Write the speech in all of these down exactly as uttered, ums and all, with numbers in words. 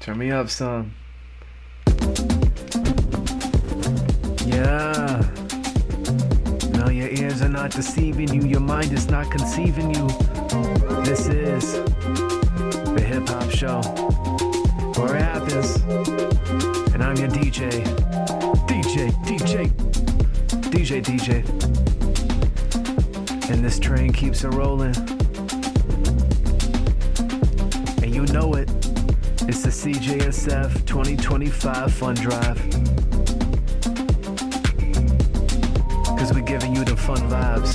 Turn me up some. Yeah. No, your ears are not deceiving you. Your mind is not conceiving you. This is the Hip Hop Show, where it happens. And I'm your D J. D J, D J. D J, D J. And this train keeps it rolling. And you know it. It's the C J S F twenty twenty-five Fun Drive. Cause we're giving you the fun vibes.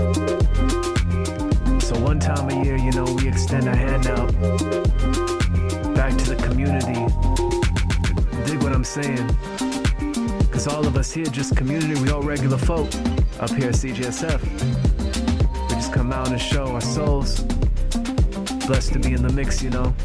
So one time a year, you know, we extend our hand out back to the community. Dig what I'm saying? Cause all of us here just community, we all regular folk up here at C J S F. We just come out and show our souls. Blessed to be in the mix, you know.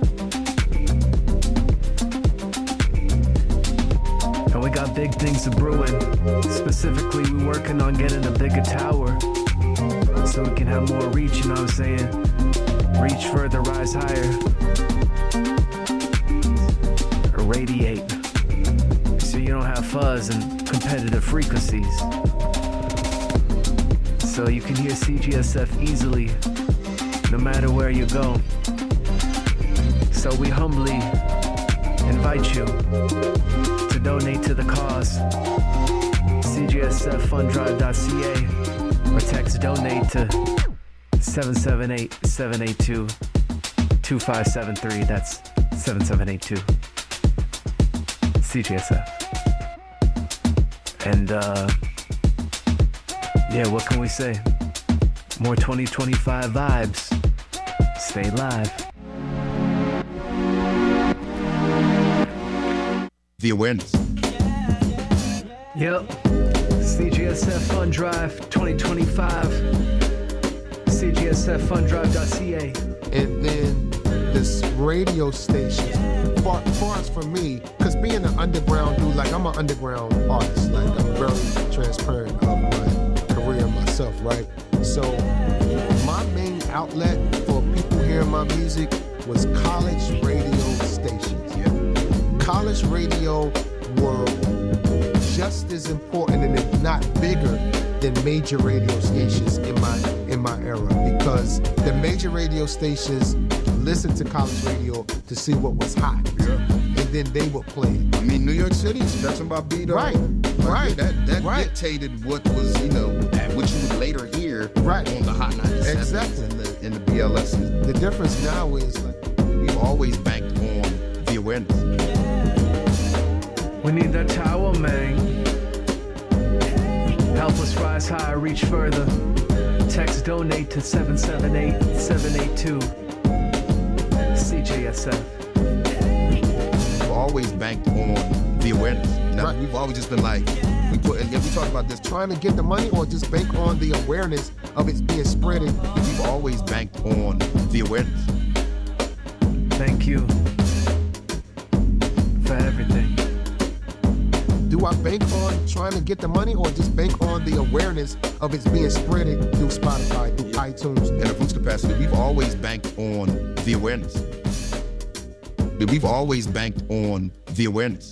And we got big things brewing. Specifically, we're working on getting a bigger tower so we can have more reach, you know what I'm saying? Reach further, rise higher. Radiate. So you don't have fuzz and competitive frequencies. So you can hear C G S F easily, no matter where you go. So we humbly invite you to donate to the cause. C G S F fund drive dot C A or text donate to seven seven eight, seven eight two, two five seven three. That's seven seven eight two. C G S F. And uh yeah, what can we say? More twenty twenty-five vibes. Stay live. The awareness. Yep. C G S F Fun Drive twenty twenty-five. C G S F fund drive dot C A. And then this radio station, far, far as for me, because being an underground dude, like I'm an underground artist, like I'm very transparent of my career myself, right? So my main outlet for people hearing my music was college radio stations. Yeah. College radio were just as important and if not bigger than major radio stations in my in my era, because the major radio stations listened to college radio to see what was hot, yeah. And then they would play. I mean, New York City, that's about beat up. Right, like, right. That, that right. dictated what was, you know, what you would later hear right. on the Hot ninety-seven exactly. and the, and the B L Ss. The difference now is like we've always banked on the awareness. We need that tower, man. Help us rise higher, reach further. Text donate to seven seven eight, seven eight two. C J S F. We've always banked on the awareness. Now, right. We've always just been like, we put, and we talk about this, trying to get the money or just bank on the awareness of it being spread. We've always banked on the awareness. Thank you for everything. Do I bank on trying to get the money or just bank on the awareness of it being spread through Spotify, through yeah. iTunes? In a boost capacity, we've always banked on the awareness. We've always banked on the awareness.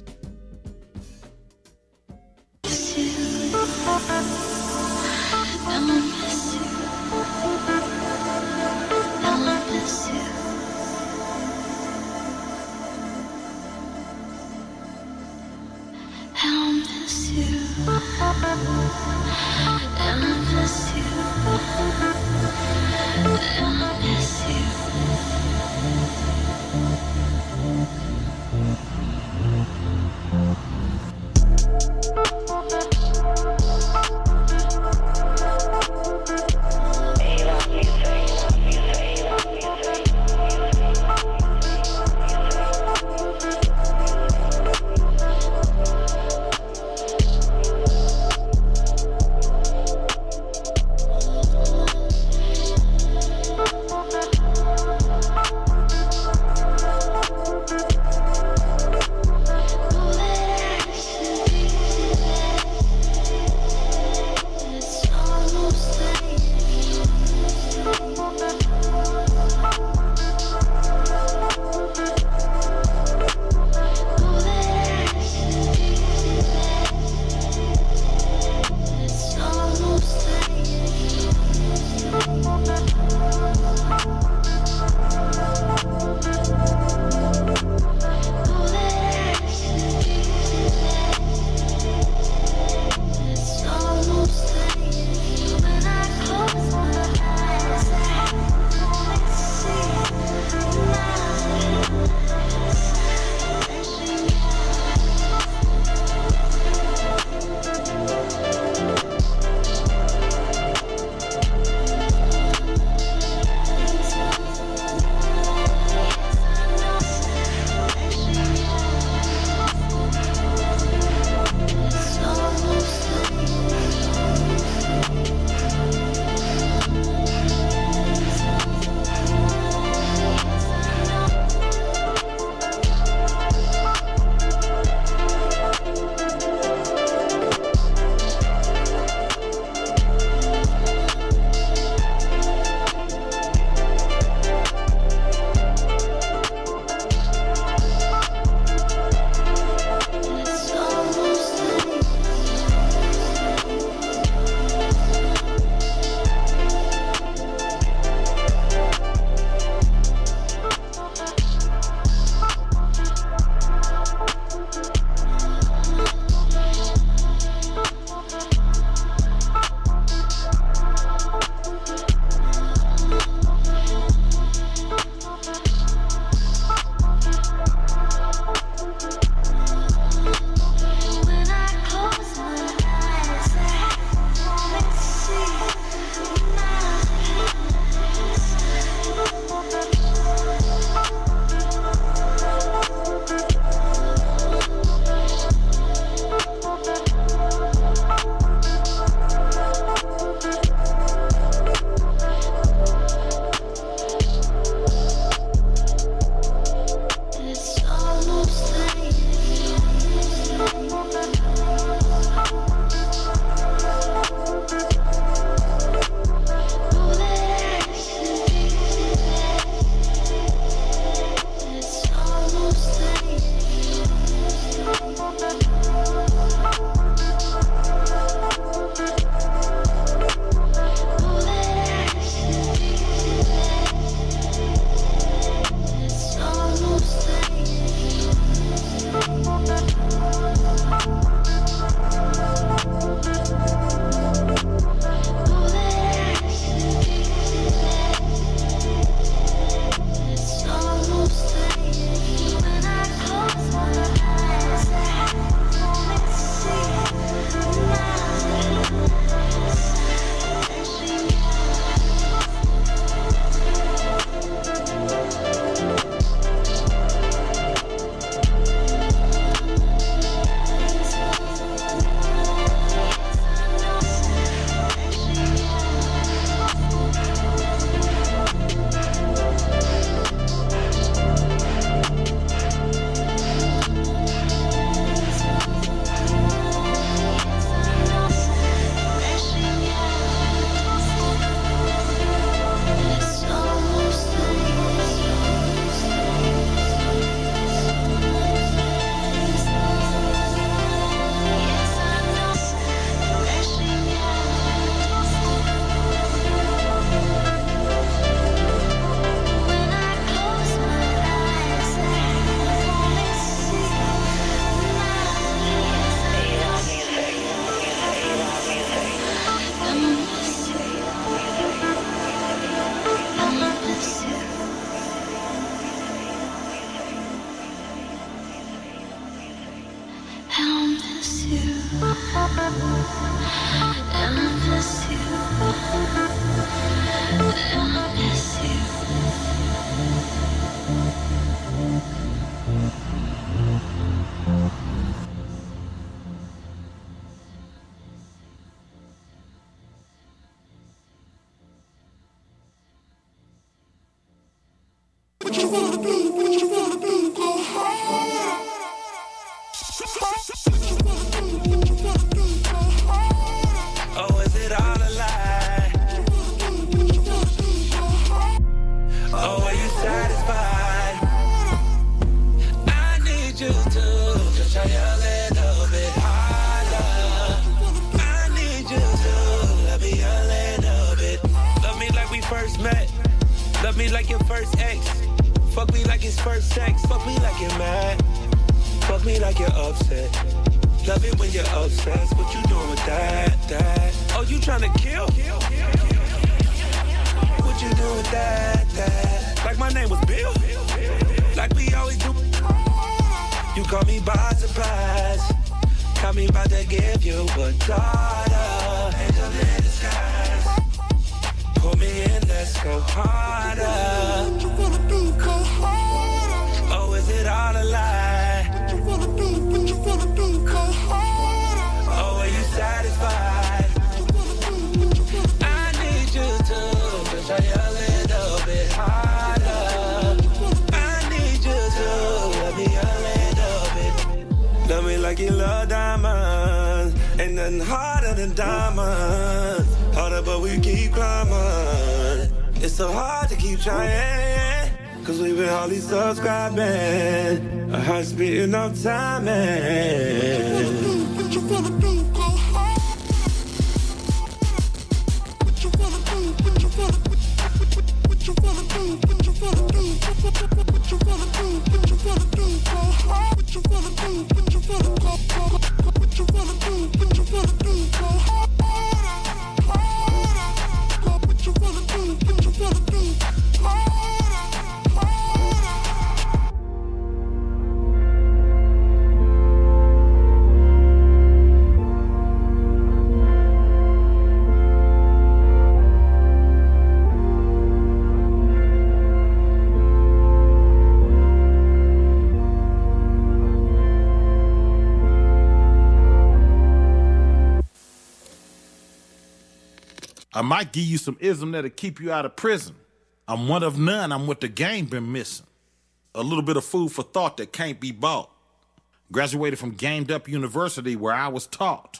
I might give you some ism that'll keep you out of prison. I'm one of none, I'm what the game been missing. A little bit of food for thought that can't be bought. Graduated from Gamed Up University where I was taught.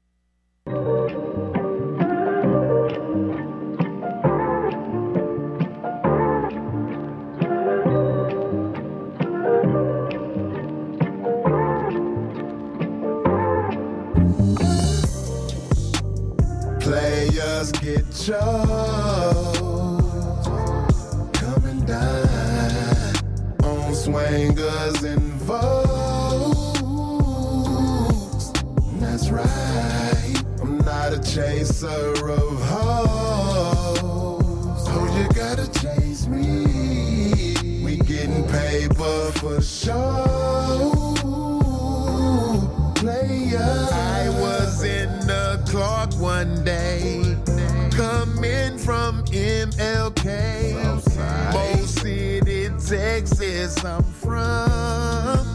Players get chose, come and dine on swingers and vogues. That's right, I'm not a chaser of hoes. Oh, you gotta chase me. We getting paper for show. Players, I was in the Clark one day, coming from M L K, Mo City, Texas, I'm from.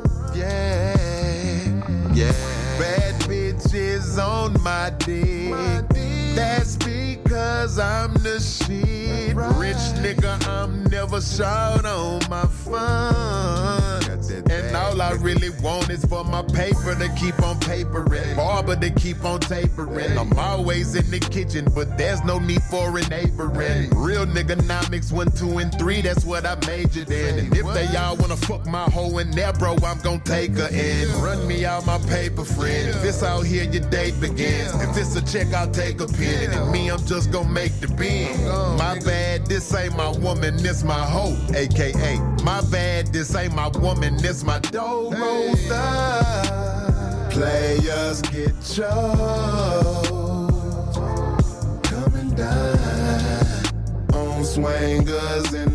Yeah, yeah. Bad bitches on my dick. That's because I'm the shit. Rich nigga, I'm never short on my fun. And all I really want is for my paper to keep on papering, barber to keep on tapering. I'm always in the kitchen, but there's no need for an apron. Real nigganomics, one, two, and three, that's what I majored in. And if they all wanna fuck my hoe in there, bro, I'm gon' take her in. Run me out my paper, friend. If it's out here, your date begins. If it's a check, I'll take a pen. And me, I'm just gon' make the bin. My bad, this ain't my woman, this my hoe. A K A, my bad, this ain't my woman, this my dough rolled up. Players get chose, come and dine on swingers and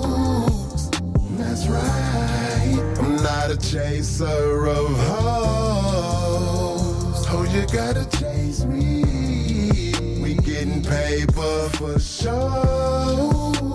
vogues. That's right, I'm not a chaser of hoes. you gotta chase me. We getting paper for sure.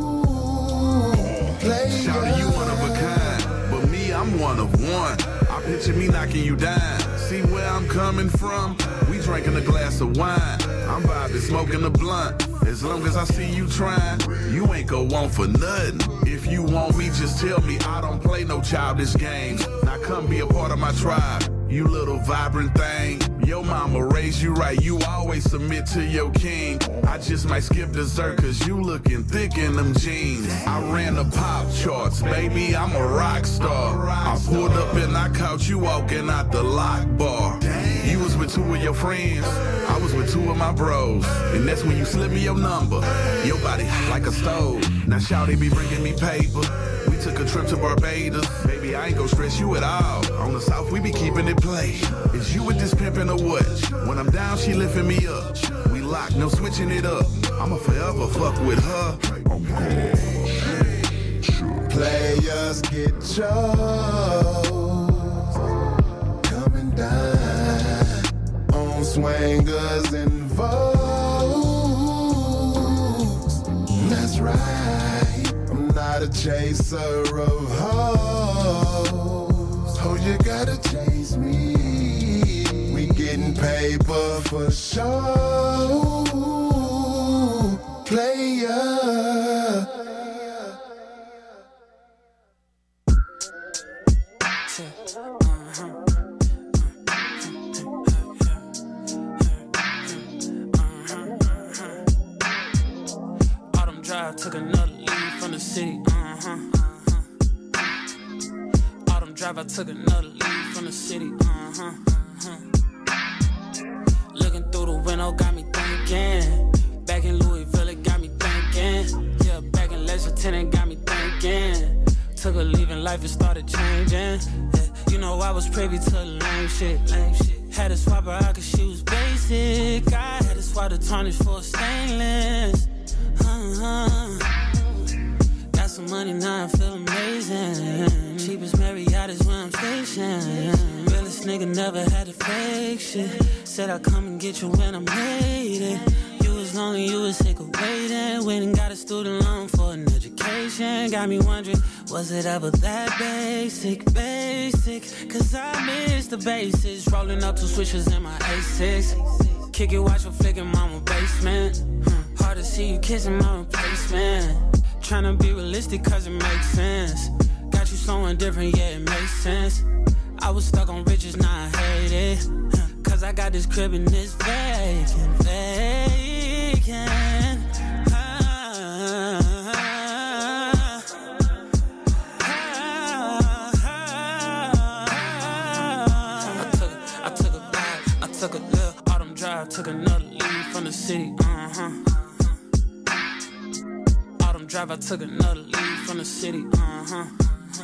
Play Shawty, you one of a kind, but me, I'm one of one. I picture me knocking you down. See where I'm coming from? We drinking a glass of wine. I'm vibing, smoking a blunt. As long as I see you trying, you ain't gon' want for nothing. If you want me, just tell me. I don't play no childish games. Now come be a part of my tribe, you little vibrant thing. Your mama raised you right, you always submit to your king. I just might skip dessert cause you looking thick in them jeans. I ran the pop charts, baby, I'm a rock star. I pulled up and I caught you walking out the lock bar. You was with two of your friends, I was with two of my bros. And that's when you slip me your number. Your body hot like a stove. Now shawty be bringing me paper. We took a trip to Barbados. Baby, I ain't gon' stress you at all. On the south, we be keeping it play. Is you with this pimpin' or what? When I'm down, she lifting me up. We lock, no switching it up. I'ma forever fuck with her. I'm good. Players get chose. Coming down on swangers and vogues. That's right. I'm not a chaser of hoes. Oh, you gotta chase me. We getting paper for sure. Player. Took another lead from the city, uh-huh, uh-huh. Autumn drive, I took another lead from the city, uh-huh, uh-huh. Looking through the window got me thinking. Back in Louisville it got me thinking. Yeah, back in Lexington it got me thinking. Took a leave in life, it started changing. Yeah, you know I was privy to the lame shit, lame shit. Had to swap her out cause she was basic. I had to swap the tarnish for a stainless. Uh-huh. Got some money now, I feel amazing. Cheapest Marriott is where I'm stationed. Realest nigga never had to fake shit. Said I'd come and get you when I made it. You was lonely, you was sick of waiting. Went and got a student loan for an education. Got me wondering, was it ever that basic, basic? Cause I miss the basics. Rolling up two switches in my A six. Kick it, watch her flick in mama basement. Hard to see you kissing my replacement. Tryna be realistic cause it makes sense. Got you someone different, yeah, it makes sense. I was stuck on riches, now I hate it. Cause I got this crib and it's vacant, vacant. Ah, ah, ah, I took, I took a ride, I took a little autumn drive, took another lead from the city, uh-huh. Drive, I took another lead from the city, uh-huh, uh-huh.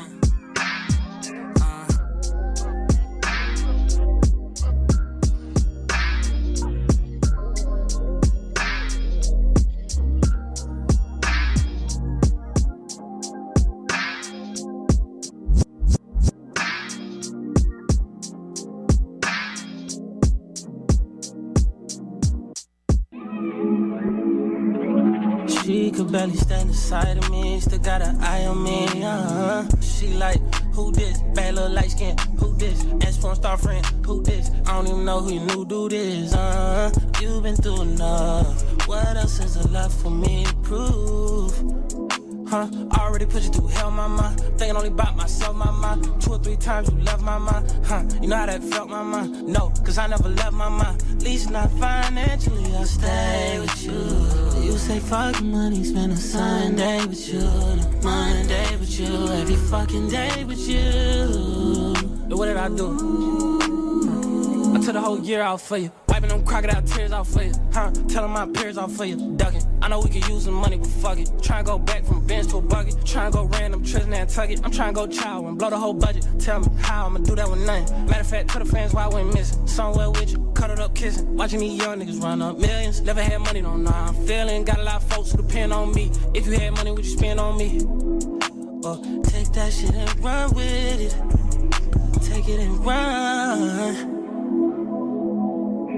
She could barely stand inside of me, still got an eye on me, uh-huh. She like, who this? Bad little light skin, who this? Ex-porn star friend, who this? I don't even know who you knew do this, uh-huh. You've been through enough, what else is there left for me to prove? Huh? Already put you through hell, mama. Thinking only about myself, mama. Two or three times you left my mind. Huh? You know how that felt, mama? No, cause I never left my mind. At least not financially, I'll stay with you. You say fuck money, spend a Sunday with you, a Monday with you, every fucking day with you. What did I do? I took the whole year out for you. Wiping them crocodile tears out for you, huh? Telling my peers out for you, ducking. I know we could use some money, but fuck it. Trying to go back from bench to a bucket. Trying to go random trips and Nantucket. I'm trying to go chow and blow the whole budget. Tell me how I'ma do that with nothing. Matter of fact, tell the fans why I went missing. Somewhere with you, cuddled up kissing. Watching these young niggas run up millions. Never had money, don't know how I'm feeling. Got a lot of folks who depend on me. If you had money, would you spend on me? Well, take that shit and run with it. Take it and run.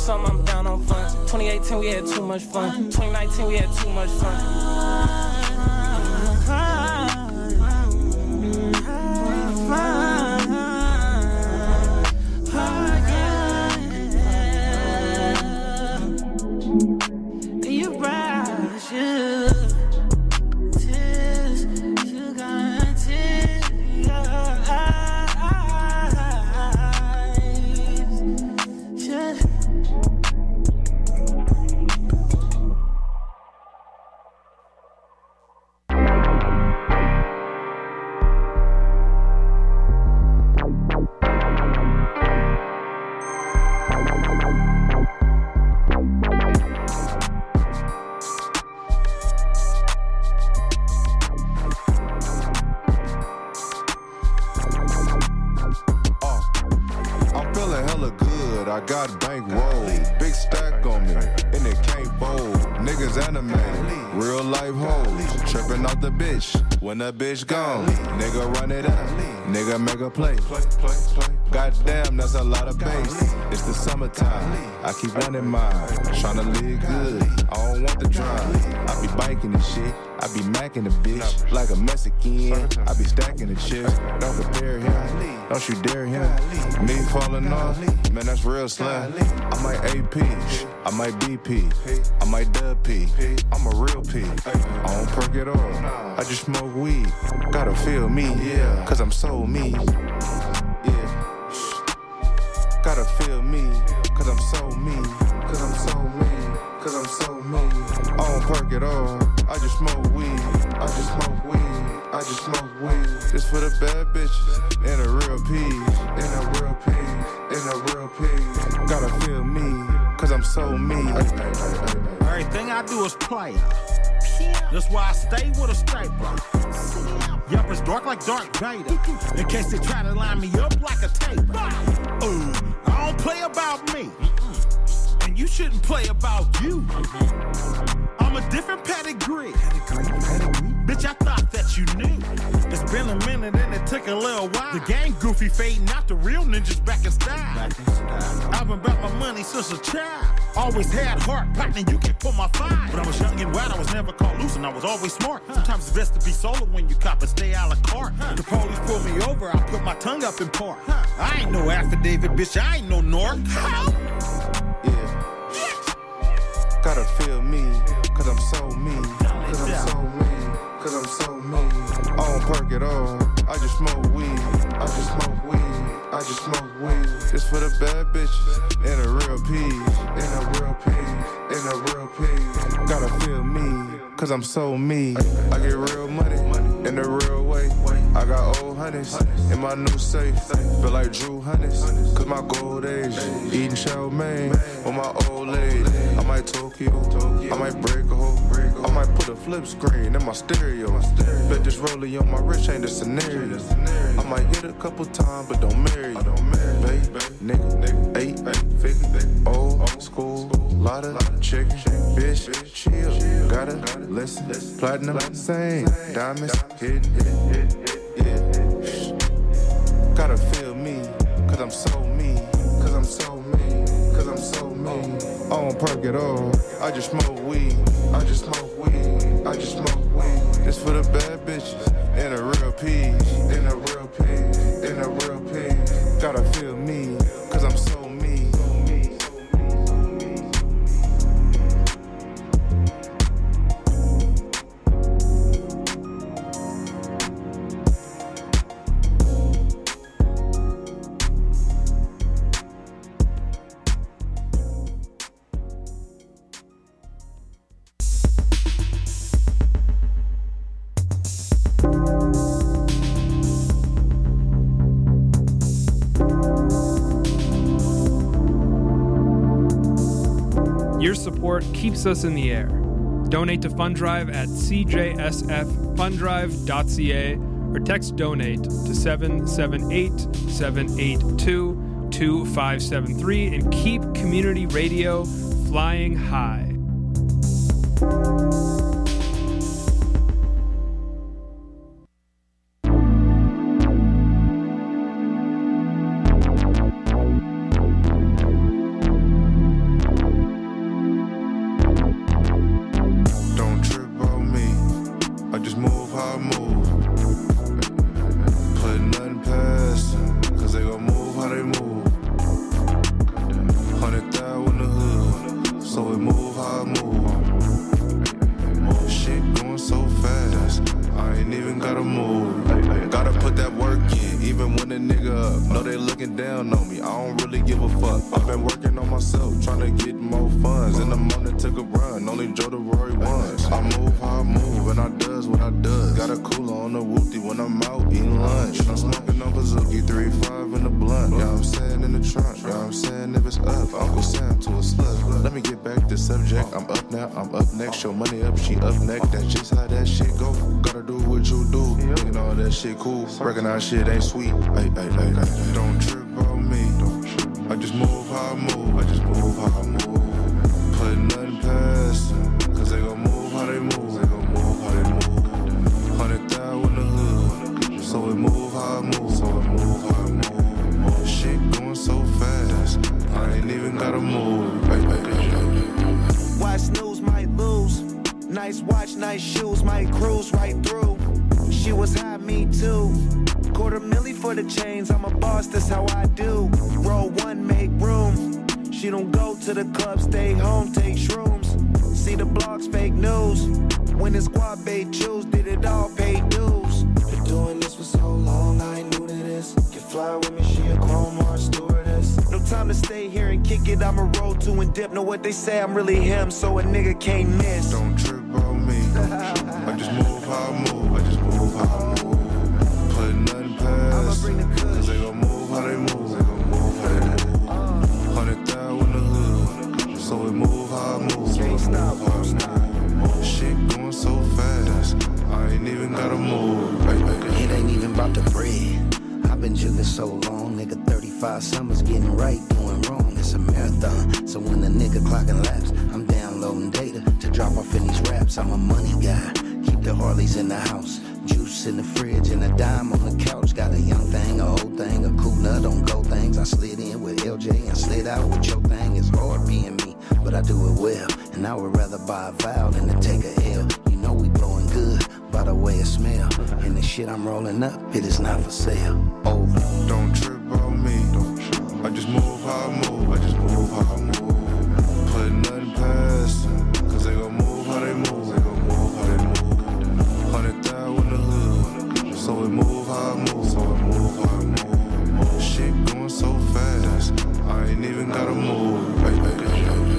something, I'm down on fun. twenty eighteen, we had too much fun. twenty nineteen, we had too much fun. When that bitch gone, nigga run it up, nigga make a play. Goddamn, that's a lot of bass. It's the summertime, I keep wanting mine. Tryna live good, I don't want the drive. I be biking and shit, I be macking the bitch like a Mexican. I be stacking the chips, don't compare him, don't you dare him. Me falling off, man, that's real slim. I might A P, I might B P, I might dub P. I'm a real P, I don't perk it off. I just smoke weed, gotta feel me, yeah, cause I'm so me. Yeah. Gotta feel me, cause I'm so me, cause I'm so me, cause I'm so me. I don't perk it all, I just smoke weed, I just smoke weed, I just smoke weed. This for the bad bitches, and a real P's, and a real P's, and a real P's. Gotta feel me, cause I'm so me. Everything I do is play. That's why I stay with a stapler. Yup, it's dark like Darth Vader. In case they try to line me up like a taper. Ooh, I don't play about me. And you shouldn't play about you. I'm a different pedigree. Pedigree, pedigree. Bitch, I thought that you knew. It's been a minute and it took a little while. The game goofy fading out, the real ninjas back in style. Back in style. I've been about my money since a child. Always had heart, partner, you can't pull my fire. When I was young and wild, I was never caught loose and I was always smart. Huh. Sometimes it's best to be solo when you cop and stay a la carte. Huh. The police pull me over, I put my tongue up in park. Huh. I ain't no affidavit, bitch, I ain't no North. Yeah. Gotta feel me, cause I'm so me, cause I'm so me, cause I'm so me. I don't perk it all, I just smoke weed, I just smoke weed, I just smoke weed. This for the bad bitches, and a real P's, and a real P's, and a real P's. Gotta feel me, cause I'm so me. I get real money, in the real way. I got old honeys in my new safe. Feel like Drew Honey's, cause my gold age. Eating chow mein with my old lady. I might Tokyo, I might break a hole. I might put a flip screen in my stereo. Bet this rollie on my wrist ain't a scenario. I might hit a couple times, but don't marry you. Babe, nigga, eight, figure, old school, lot of chicken, bitch, chill. Gotta listen, platinum, same, diamonds, hidden, yeah. Gotta feel me, cause I'm so me, cause I'm so me, cause I'm so me. I don't perk it all, I just smoke weed, I just smoke weed, I just smoke weed. This for the bad bitches, and a real P's, and a real P's, and a real P's. Gotta feel me, cause I'm so me. Your support keeps us in the air. Donate to Fund Drive at c j s f fund drive dot c a or text donate to seven seven eight, seven eight two, two five seven three and keep community radio flying high. gotta move. Gotta put that work in, even when a nigga up. Know they looking down on me, I don't really give a fuck. I've been working on myself, trying to get more funds. In the morning, took a run, only Joe the Rory ones. I move how I move, and I does what I does. Got a cooler on the whoopty when I'm out eating lunch. I'm smoking on Bazooki, three five in the blunt. Yeah, I'm saying in the trunk, yeah, I'm saying if it's up, Uncle Sam to a slut. Let me get back to subject, I'm up now, I'm up next. Show money up, she up next. That's just how that shit go. Gotta do what you do, thinking all that shit cool. Recognize shit ain't sweet. Ay, ay, ay, ay. Don't trip on me. I just move how I move. I just move how I move. Put nothing past them, cause they gon' move how they move. They gon' move how they move. Hundred thousand in the hood, so we move how I move. So we move how I move. Shit going so fast, I ain't even gotta move. Ay, ay, ay, ay. Watch snooze, might lose. Nice watch, nice shoes, might cruise right through. She was high, me too. Quarter milli for the chains, I'm a boss, that's how I do. Roll one, make room. She don't go to the club, stay home, take shrooms. See the blogs, fake news. When the squad bait choose, did it all, pay dues. Been doing this for so long, I ain't new to this. Can fly with me, she a chrome or a stewardess. No time to stay here and kick it, I'ma roll to and dip. Know what they say, I'm really him, so a nigga can't miss. Don't trip on me. I just move how I move. I just move how I move. Put nothing past them, cause they gon' move how they move. They gon' move how they move. Hundred thousand in the hood, so we move how I move. So we move how I move. Shit going so fast, I ain't even gotta move. Ay, ay, ay. It ain't even about the bread. I've been jugging so long, nigga. thirty-five summers getting right, doing wrong. It's a marathon, so when the nigga clocking laps, I'm downloading data to drop off in these raps. I'm a money guy. Keep the Harleys in the house, juice in the fridge, and a dime on the couch. Got a young thing, a old thing, a cool nut on go things. I slid in with L J and slid out with your thing. It's hard being me, but I do it well. And I would rather buy a vowel than to take a L. You know we blowing good by the way it smell. And the shit I'm rolling up, it is not for sale. Over. Don't trip on me. I just move how I move. I just move how I move. Put nothing past them, cause they gon' move how they move. They gon' move how they move. Hundred thousand in the hood, so we move how I move. So we move how I move. Shit going so fast, I ain't even gotta move. Ay, ay, ay, ay.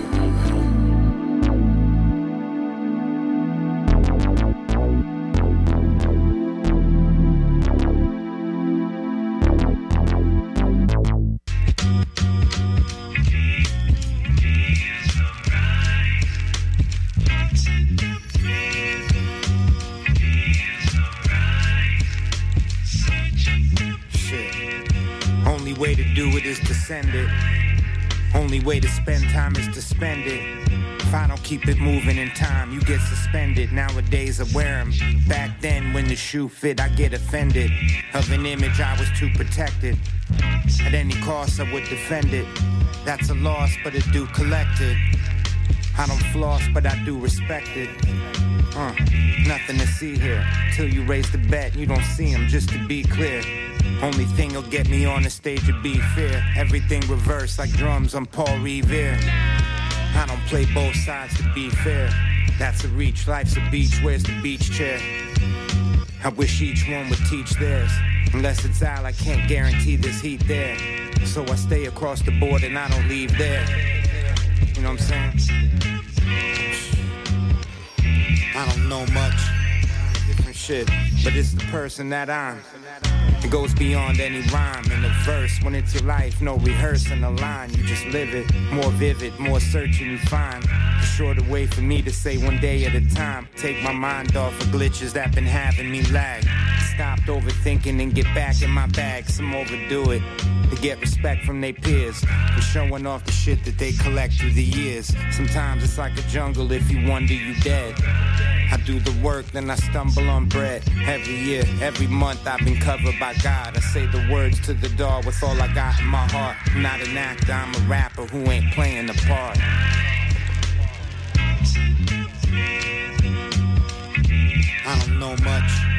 Way to do it is to send it. Only way to spend time is to spend it. If I don't keep it moving in time, you get suspended. Nowadays I wear them. Back then when the shoe fit, I get offended. Of an image I was too protected. At any cost I would defend it. That's a loss, but it do collect it. I don't floss, but I do respect it. Uh, nothing to see here. Till you raise the bet, you don't see him, just to be clear. Only thing will get me on the stage would be fear. Everything reversed like drums on Paul Revere. I don't play both sides to be fair. That's a reach, life's a beach, where's the beach chair? I wish each one would teach theirs. Unless it's Al, I can't guarantee this heat there. So I stay across the board and I don't leave there. You know what I'm saying? I don't know much, different shit, but it's the person that I'm. It goes beyond any rhyme in the verse. When it's your life, no rehearsing the line. You just live it, more vivid, more searching you find. A shorter way for me to say one day at a time. Take my mind off of glitches that been having me lag. Stopped overthinking and get back in my bag. Some overdo it to get respect from their peers for showing off the shit that they collect through the years. Sometimes it's like a jungle, if you wonder you dead. I do the work, then I stumble on bread. Every year, every month I've been covered by God. I say the words to the dog with all I got in my heart. I'm not an actor, I'm a rapper who ain't playing the part. I don't know much.